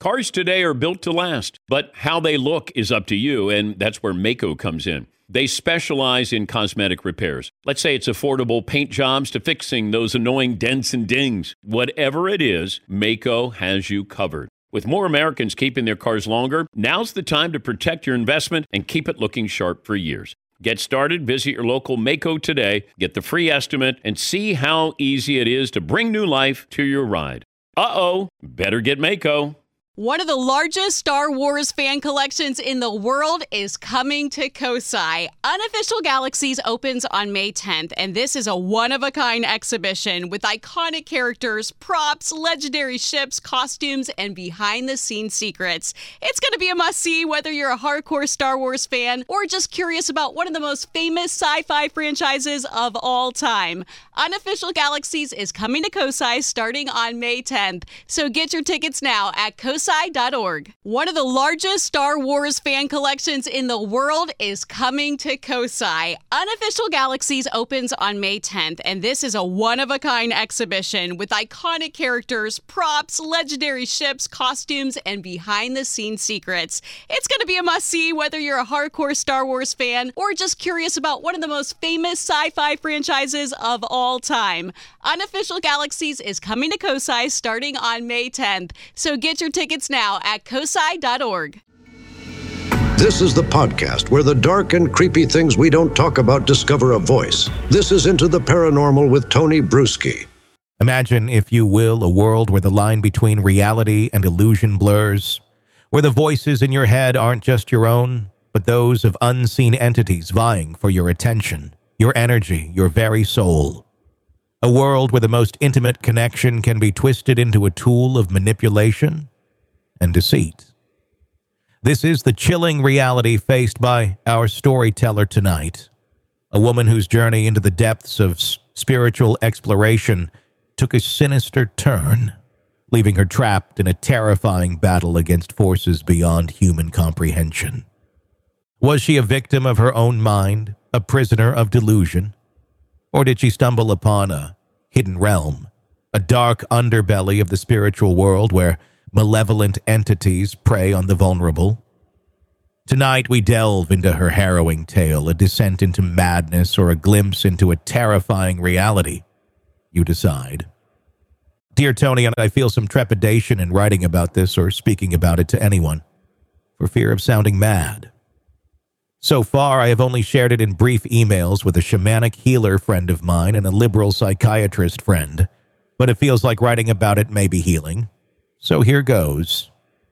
Cars today are built to last, but how they look is up to you, and that's where Maaco comes in. They specialize in cosmetic repairs. Let's say it's affordable paint jobs to fixing those annoying dents and dings. Whatever it is, Maaco has you covered. With more Americans keeping their cars longer, now's the time to protect your investment and keep it looking sharp for years. Get started, visit your local Maaco today, get the free estimate, and see how easy it is to bring new life to your ride. Better get Maaco. One of the largest Star Wars fan collections in the world is coming to Kosai. Unofficial Galaxies opens on May 10th, and this is a one-of-a-kind exhibition with iconic characters, props, legendary ships, costumes, and behind-the-scenes secrets. It's going to be a must-see whether you're a hardcore Star Wars fan or just curious about one of the most famous sci-fi franchises of all time. Unofficial Galaxies is coming to Kosai starting on May 10th, so get your tickets now at Kosai.org. One of the largest Star Wars fan collections in the world is coming to Kosai. Unofficial Galaxies opens on May 10th, and this is a one-of-a-kind exhibition with iconic characters, props, legendary ships, costumes, and behind-the-scenes secrets. It's going to be a must-see whether you're a hardcore Star Wars fan or just curious about one of the most famous sci-fi franchises of all time. Unofficial Galaxies is coming to Kosai starting on May 10th, so get your tickets now at Kosai.org. This is the podcast where the dark and creepy things we don't talk about discover a voice. This is Into the Paranormal with Tony Bruschi. Imagine, if you will, a world where the line between reality and illusion blurs, where the voices in your head aren't just your own, but those of unseen entities vying for your attention, your energy, your very soul. A world where the most intimate connection can be twisted into a tool of manipulation and deceit. This is the chilling reality faced by our storyteller tonight, a woman whose journey into the depths of spiritual exploration took a sinister turn, leaving her trapped in a terrifying battle against forces beyond human comprehension. Was she a victim of her own mind, a prisoner of delusion? Or did she stumble upon a hidden realm, a dark underbelly of the spiritual world where malevolent entities prey on the vulnerable? Tonight we delve into her harrowing tale, a descent into madness or a glimpse into a terrifying reality. You decide. Dear Tony, I feel some trepidation in writing about this or speaking about it to anyone, for fear of sounding mad. So far, I have only shared it in brief emails with a shamanic healer friend of mine and a liberal psychiatrist friend, but it feels like writing about it may be healing. So here goes.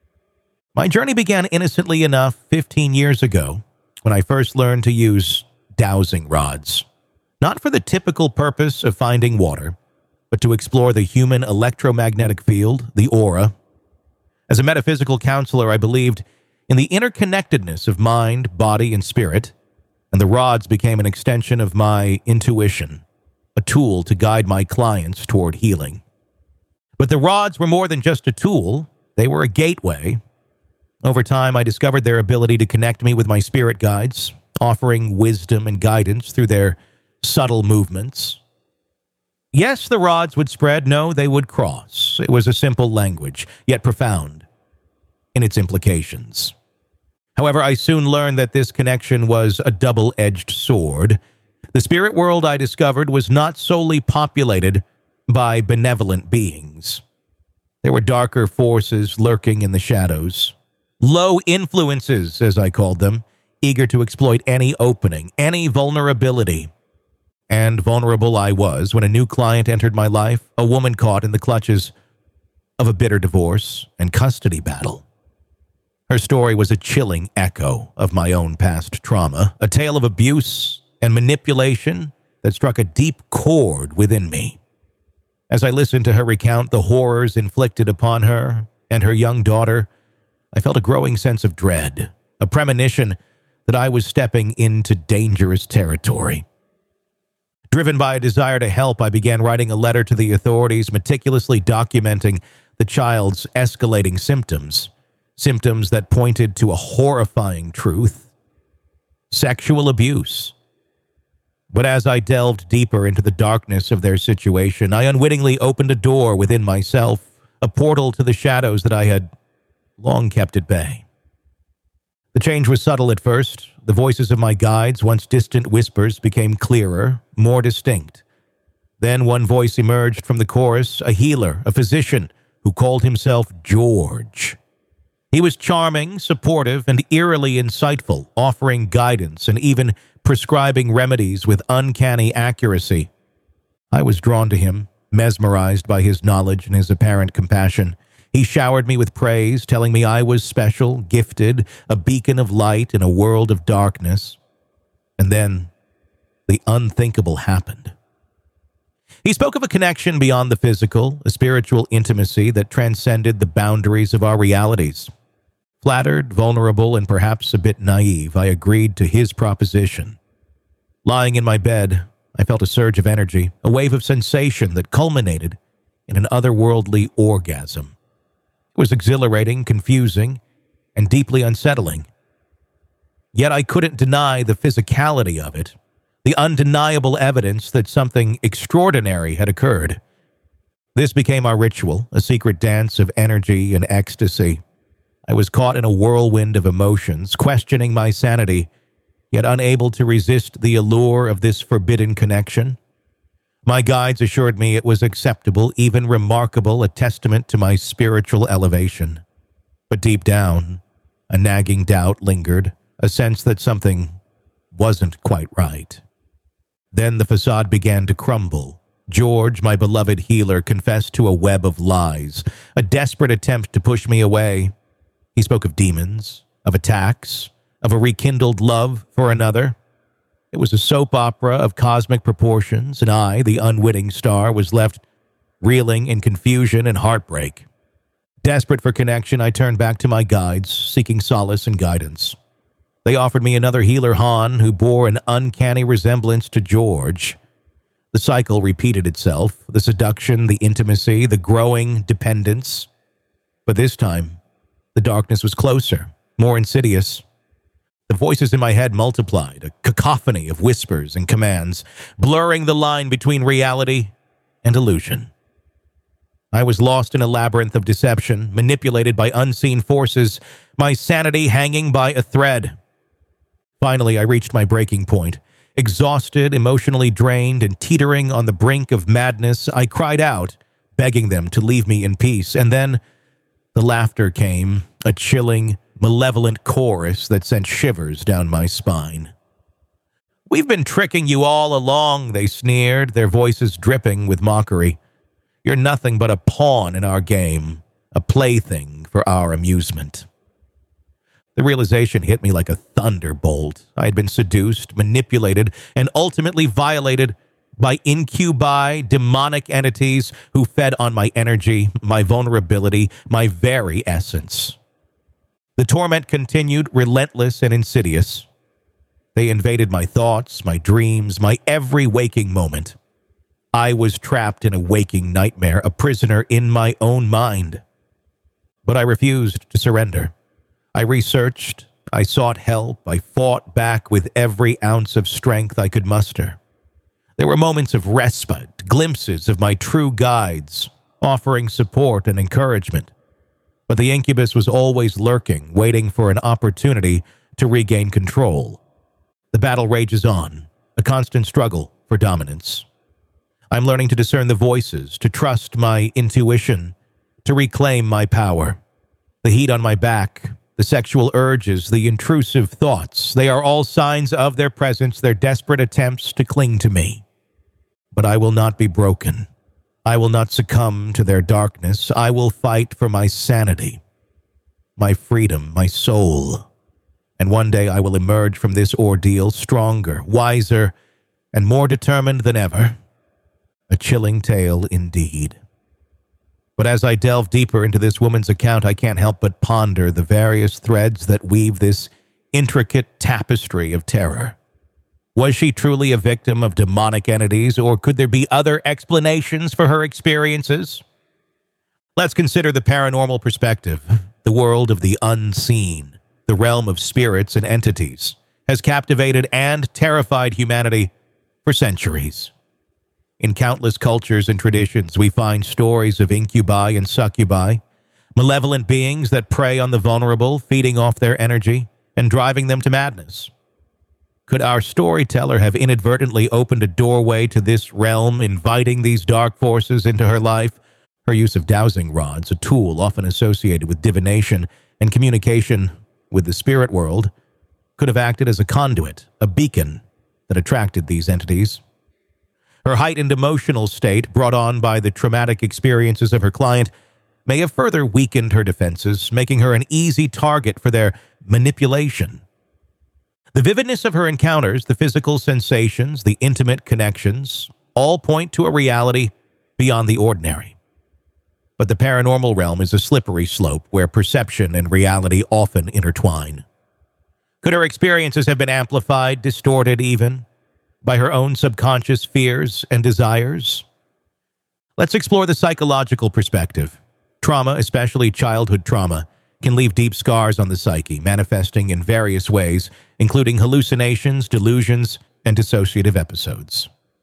My journey began innocently enough 15 years ago when I first learned to use dowsing rods. Not for the typical purpose of finding water, but to explore the human electromagnetic field, the aura. As a metaphysical counselor, I believed in the interconnectedness of mind, body, and spirit, and the rods became an extension of my intuition, a tool to guide my clients toward healing. But the rods were more than just a tool. They were a gateway. Over time, I discovered their ability to connect me with my spirit guides, offering wisdom and guidance through their subtle movements. Yes, the rods would spread. No, they would cross. It was a simple language, yet profound in its implications. However, I soon learned that this connection was a double-edged sword. The spirit world, I discovered, was not solely populated by benevolent beings. There were darker forces lurking in the shadows, low influences, as I called them, eager to exploit any opening, any vulnerability. And vulnerable I was when a new client entered my life, a woman caught in the clutches of a bitter divorce and custody battle. Her story was a chilling echo of my own past trauma, a tale of abuse and manipulation that struck a deep chord within me. As I listened to her recount the horrors inflicted upon her and her young daughter, I felt a growing sense of dread, a premonition that I was stepping into dangerous territory. Driven by a desire to help, I began writing a letter to the authorities, meticulously documenting the child's escalating symptoms that pointed to a horrifying truth: sexual abuse. But as I delved deeper into the darkness of their situation, I unwittingly opened a door within myself, a portal to the shadows that I had long kept at bay. The change was subtle at first. The voices of my guides, once distant whispers, became clearer, more distinct. Then one voice emerged from the chorus, a healer, a physician, who called himself George. He was charming, supportive, and eerily insightful, offering guidance and even prescribing remedies with uncanny accuracy. I was drawn to him, mesmerized by his knowledge and his apparent compassion. He showered me with praise, telling me I was special, gifted, a beacon of light in a world of darkness. And then the unthinkable happened. He spoke of a connection beyond the physical, a spiritual intimacy that transcended the boundaries of our realities. Flattered, vulnerable, and perhaps a bit naive, I agreed to his proposition. Lying in my bed, I felt a surge of energy, a wave of sensation that culminated in an otherworldly orgasm. It was exhilarating, confusing, and deeply unsettling. Yet I couldn't deny the physicality of it, the undeniable evidence that something extraordinary had occurred. This became our ritual, a secret dance of energy and ecstasy. I was caught in a whirlwind of emotions, questioning my sanity, yet unable to resist the allure of this forbidden connection. My guides assured me it was acceptable, even remarkable, a testament to my spiritual elevation. But deep down, a nagging doubt lingered, a sense that something wasn't quite right. Then the facade began to crumble. George, my beloved healer, confessed to a web of lies, a desperate attempt to push me away. He spoke of demons, of attacks, of a rekindled love for another. It was a soap opera of cosmic proportions, and I, the unwitting star, was left reeling in confusion and heartbreak. Desperate for connection, I turned back to my guides, seeking solace and guidance. They offered me another healer, Han, who bore an uncanny resemblance to George. The cycle repeated itself, the seduction, the intimacy, the growing dependence. But this time, the darkness was closer, more insidious. The voices in my head multiplied, a cacophony of whispers and commands, blurring the line between reality and illusion. I was lost in a labyrinth of deception, manipulated by unseen forces, my sanity hanging by a thread. Finally, I reached my breaking point. Exhausted, emotionally drained, and teetering on the brink of madness, I cried out, begging them to leave me in peace. And then the laughter came, a chilling, malevolent chorus that sent shivers down my spine. "We've been tricking you all along," they sneered, their voices dripping with mockery. "You're nothing but a pawn in our game, a plaything for our amusement." The realization hit me like a thunderbolt. I had been seduced, manipulated, and ultimately violated by incubi, demonic entities who fed on my energy, my vulnerability, my very essence. The torment continued, relentless and insidious. They invaded my thoughts, my dreams, my every waking moment. I was trapped in a waking nightmare, a prisoner in my own mind. But I refused to surrender. I researched, I sought help, I fought back with every ounce of strength I could muster. There were moments of respite, glimpses of my true guides, offering support and encouragement. But the incubus was always lurking, waiting for an opportunity to regain control. The battle rages on, a constant struggle for dominance. I'm learning to discern the voices, to trust my intuition, to reclaim my power. The heat on my back, the sexual urges, the intrusive thoughts, they are all signs of their presence, their desperate attempts to cling to me. But I will not be broken. I will not succumb to their darkness. I will fight for my sanity, my freedom, my soul. And one day I will emerge from this ordeal stronger, wiser, and more determined than ever. A chilling tale indeed. But as I delve deeper into this woman's account, I can't help but ponder the various threads that weave this intricate tapestry of terror. Was she truly a victim of demonic entities, or could there be other explanations for her experiences? Let's consider the paranormal perspective. The world of the unseen, the realm of spirits and entities, has captivated and terrified humanity for centuries. In countless cultures and traditions, we find stories of incubi and succubi, Malevolent beings that prey on the vulnerable, feeding off their energy and driving them to madness. Could our storyteller have inadvertently opened a doorway to this realm, inviting these dark forces into her life? Her use of dowsing rods, a tool often associated with divination and communication with the spirit world, could have acted as a conduit, a beacon that attracted these entities. Her heightened emotional state, brought on by the traumatic experiences of her client, may have further weakened her defenses, making her an easy target for their manipulation. The vividness of her encounters, the physical sensations, the intimate connections, all point to a reality beyond the ordinary. But the paranormal realm is a slippery slope where perception and reality often intertwine. Could her experiences have been amplified, distorted even, by her own subconscious fears and desires? Let's explore the psychological perspective. Trauma, especially childhood trauma, can leave deep scars on the psyche, manifesting in various ways, including hallucinations, delusions, and dissociative episodes.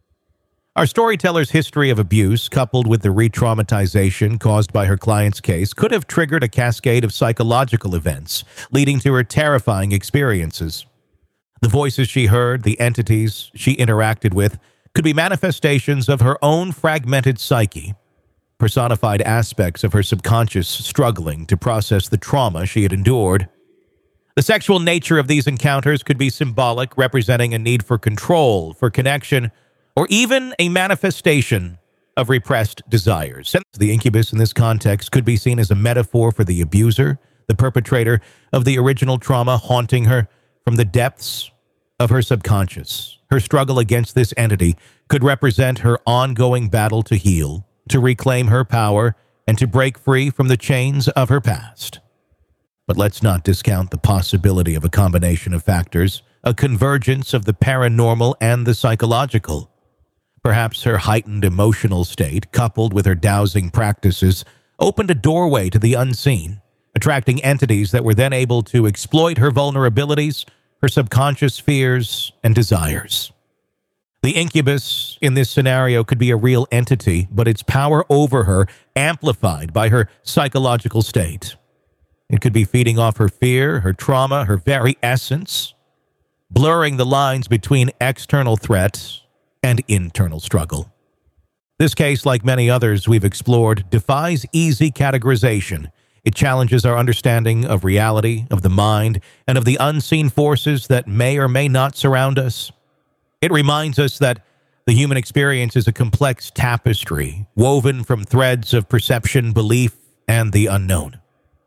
Our storyteller's history of abuse, coupled with the re-traumatization caused by her client's case, could have triggered a cascade of psychological events, leading to her terrifying experiences. The voices she heard, the entities she interacted with, could be manifestations of her own fragmented psyche, personified aspects of her subconscious struggling to process the trauma she had endured. The sexual nature of these encounters could be symbolic, representing a need for control, for connection, or even a manifestation of repressed desires. The incubus in this context could be seen as a metaphor for the abuser, the perpetrator of the original trauma, haunting her from the depths of her subconscious. Her struggle against this entity could represent her ongoing battle to heal, to reclaim her power, and to break free from the chains of her past. But let's not discount the possibility of a combination of factors, a convergence of the paranormal and the psychological. Perhaps her heightened emotional state, coupled with her dowsing practices, opened a doorway to the unseen, attracting entities that were then able to exploit her vulnerabilities, her subconscious fears, and desires. The incubus in this scenario could be a real entity, but its power over her amplified by her psychological state. It could be feeding off her fear, her trauma, her very essence, blurring the lines between external threat and internal struggle. This case, like many others we've explored, defies easy categorization. It challenges our understanding of reality, of the mind, and of the unseen forces that may or may not surround us. It reminds us that the human experience is a complex tapestry, woven from threads of perception, belief, and the unknown.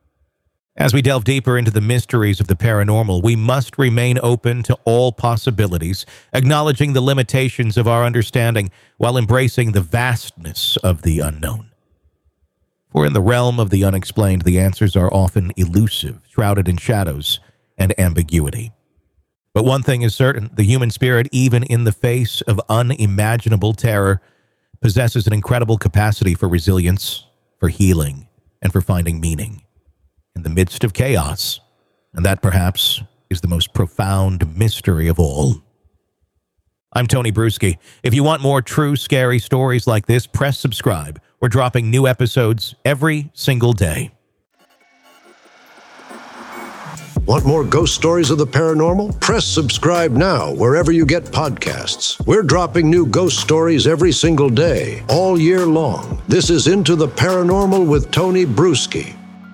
As we delve deeper into the mysteries of the paranormal, we must remain open to all possibilities, acknowledging the limitations of our understanding while embracing the vastness of the unknown. For in the realm of the unexplained, the answers are often elusive, shrouded in shadows and ambiguity. But one thing is certain, the human spirit, even in the face of unimaginable terror, possesses an incredible capacity for resilience, for healing, and for finding meaning in the midst of chaos. And that, perhaps, is the most profound mystery of all. I'm Tony Bruschi. If you want more true, scary stories like this, press subscribe. We're dropping new episodes every single day. Want more ghost stories of the paranormal? Press subscribe now wherever you get podcasts. We're dropping new ghost stories every single day, all year long. This is Into the Paranormal with Tony Bruschi.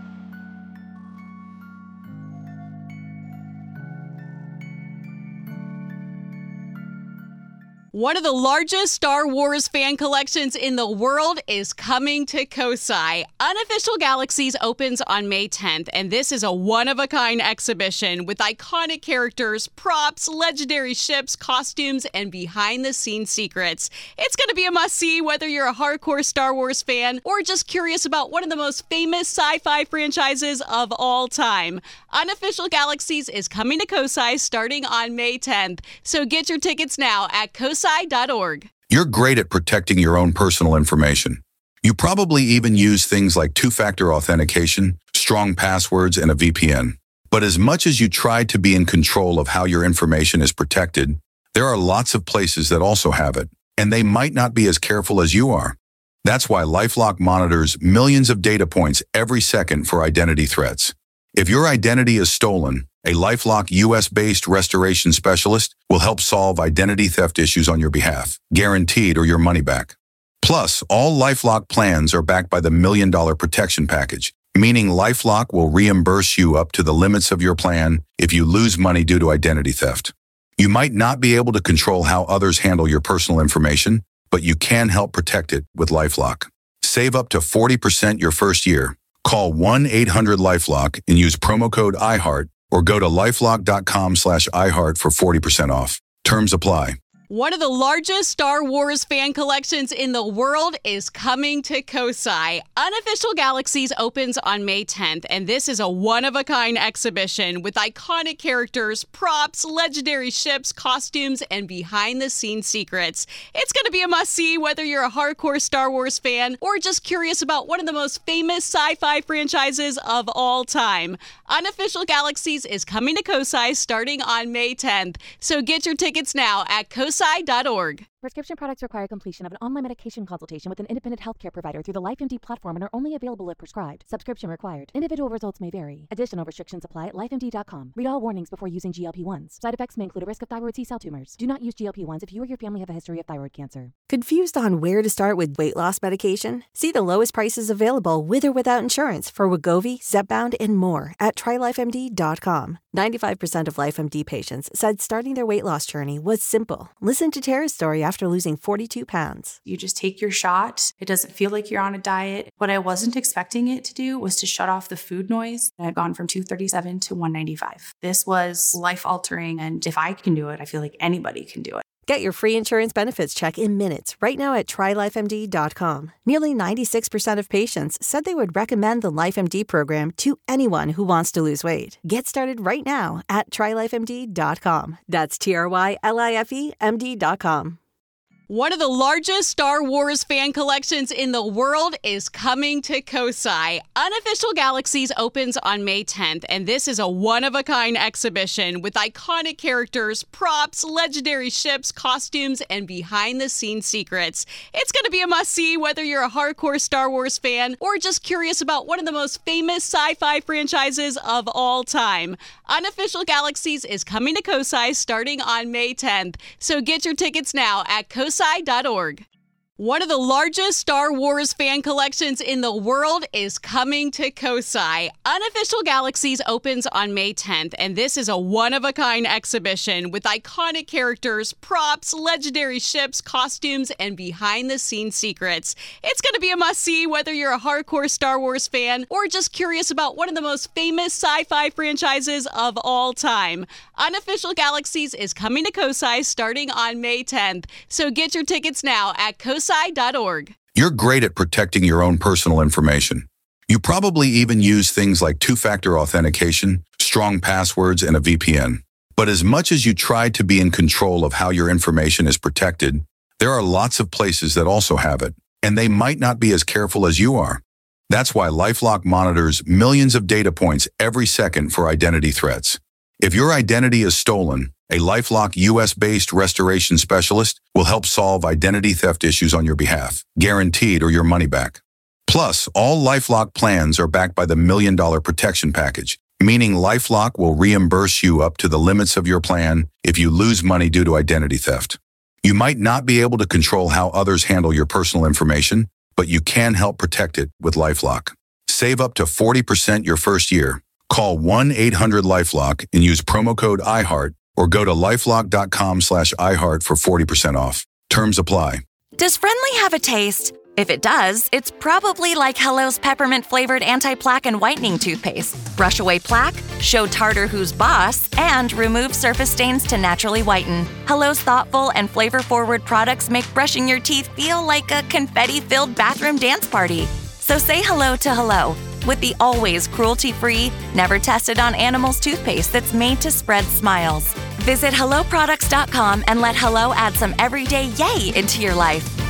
One of the largest Star Wars fan collections in the world is coming to Kosai. Unofficial Galaxies opens on May 10th, and this is a one-of-a-kind exhibition with iconic characters, props, legendary ships, costumes, and behind-the-scenes secrets. It's going to be a must-see whether you're a hardcore Star Wars fan or just curious about one of the most famous sci-fi franchises of all time. Unofficial Galaxies is coming to Kosai starting on May 10th, so get your tickets now at kosai.org. You're great at protecting your own personal information. You probably even use things like two-factor authentication, strong passwords, and a VPN. But as much as you try to be in control of how your information is protected, there are lots of places that also have it, and they might not be as careful as you are. That's why LifeLock monitors millions of data points every second for identity threats. If your identity is stolen, a LifeLock US-based restoration specialist will help solve identity theft issues on your behalf, guaranteed or your money back. Plus, all LifeLock plans are backed by the $1 Million Protection Package, meaning LifeLock will reimburse you up to the limits of your plan if you lose money due to identity theft. You might not be able to control how others handle your personal information, but you can help protect it with LifeLock. Save up to 40% your first year. Call 1-800-LifeLock and use promo code iHeart or go to lifelock.com/iHeart for 40% off. Terms apply. One of the largest Star Wars fan collections in the world is coming to Kosai. Unofficial Galaxies opens on May 10th, and this is a one-of-a-kind exhibition with iconic characters, props, legendary ships, costumes, and behind-the-scenes secrets. It's going to be a must-see whether you're a hardcore Star Wars fan or just curious about one of the most famous sci-fi franchises of all time. Unofficial Galaxies is coming to Kosai starting on May 10th, so get your tickets now at kosai.org. Prescription products require completion of an online medication consultation with an independent healthcare provider through the LifeMD platform and are only available if prescribed. Subscription required. Individual results may vary. Additional restrictions apply at lifemd.com. Read all warnings before using GLP-1s. Side effects may include a risk of thyroid C-cell tumors. Do not use GLP-1s if you or your family have a history of thyroid cancer. Confused on where to start with weight loss medication? See the lowest prices available with or without insurance for Wegovy, Zepbound, and more at TryLifeMD.com. 95% of LifeMD patients said starting their weight loss journey was simple. Listen to Tara's story after losing 42 pounds. You just take your shot. It doesn't feel like you're on a diet. What I wasn't expecting it to do was to shut off the food noise. I've gone from 237 to 195. This was life-altering, and if I can do it, I feel like anybody can do it. Get your free insurance benefits check in minutes right now at TryLifeMD.com. Nearly 96% of patients said they would recommend the LifeMD program to anyone who wants to lose weight. Get started right now at TryLifeMD.com. That's TryLifeMD.com. One of the largest Star Wars fan collections in the world is coming to Kosai. Unofficial Galaxies opens on May 10th, and this is a one-of-a-kind exhibition with iconic characters, props, legendary ships, costumes, and behind-the-scenes secrets. It's going to be a must-see whether you're a hardcore Star Wars fan or just curious about one of the most famous sci-fi franchises of all time. Unofficial Galaxies is coming to Kosai starting on May 10th, so get your tickets now at kosai.org. One of the largest Star Wars fan collections in the world is coming to Kosai. Unofficial Galaxies opens on May 10th, and this is a one-of-a-kind exhibition with iconic characters, props, legendary ships, costumes, and behind-the-scenes secrets. It's going to be a must-see whether you're a hardcore Star Wars fan or just curious about one of the most famous sci-fi franchises of all time. Unofficial Galaxies is coming to Kosai starting on May 10th, so get your tickets now at kosai.org. You're great at protecting your own personal information. You probably even use things like two-factor authentication, strong passwords, and a VPN. But as much as you try to be in control of how your information is protected, there are lots of places that also have it, and they might not be as careful as you are. That's why LifeLock monitors millions of data points every second for identity threats. If your identity is stolen, a LifeLock US-based restoration specialist will help solve identity theft issues on your behalf, guaranteed or your money back. Plus, all LifeLock plans are backed by the $1 Million Protection Package, meaning LifeLock will reimburse you up to the limits of your plan if you lose money due to identity theft. You might not be able to control how others handle your personal information, but you can help protect it with LifeLock. Save up to 40% your first year. Call 1-800-LifeLock and use promo code iHeart or go to lifelock.com/iHeart for 40% off. Terms apply. Does Friendly have a taste? If it does, it's probably like Hello's peppermint-flavored anti-plaque and whitening toothpaste. Brush away plaque, show tartar who's boss, and remove surface stains to naturally whiten. Hello's thoughtful and flavor-forward products make brushing your teeth feel like a confetti-filled bathroom dance party. So say hello to Hello with the always cruelty-free, never tested on animals toothpaste that's made to spread smiles. Visit HelloProducts.com and let Hello add some everyday yay into your life.